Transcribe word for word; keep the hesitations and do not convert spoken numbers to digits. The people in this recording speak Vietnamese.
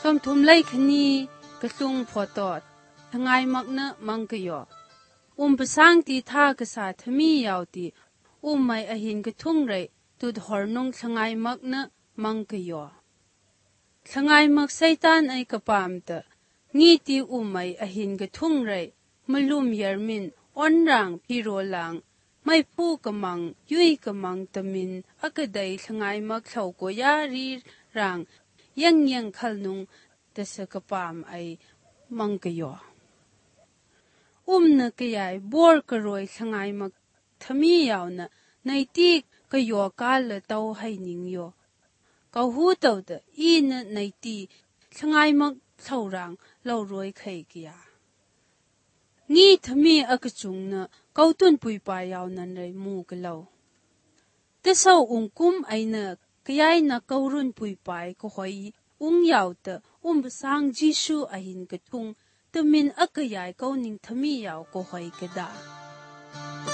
som thum lai khani ka tlung photot thangai makna mangkayo um pasang ti tha ka sa thami yaw ti um mai ahin ka thung rai tu hornong thangai makna mangkayo thangai mak saitan ai ka pamta ngi ti um mai ahin ka thung rai malum yarmin onrang pirolang mai pu kamang yui kamang tamin akadai thangai mak thau ko yari rang yang yang khalnung tasa kapam ay mangkayo um na kayay bor karoy thangai mak thami yaw na naiti kayo kala taw hay ningyo kauhu taw da ina naiti thangai mak thau rang law roy kay kaya ngi thami akachung na kautun pui pa yaw nan ray mu kalaw tasaw ungkum ay na kayay na kaurun pui pa ko hoy ung yaw ta um basang Jisu ahin katung tamin akayay kauning thami yaw ko hoy kada